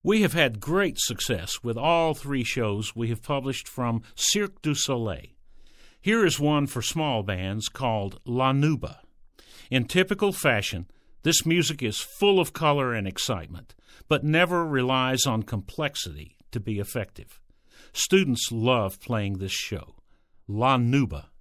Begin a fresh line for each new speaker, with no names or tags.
We have had great success with all 3 shows we have published from Cirque du Soleil. Here is one for small bands called La Nuba. In typical fashion, this music is full of color and excitement, but never relies on complexity to be effective. Students love playing this show. La Nuba.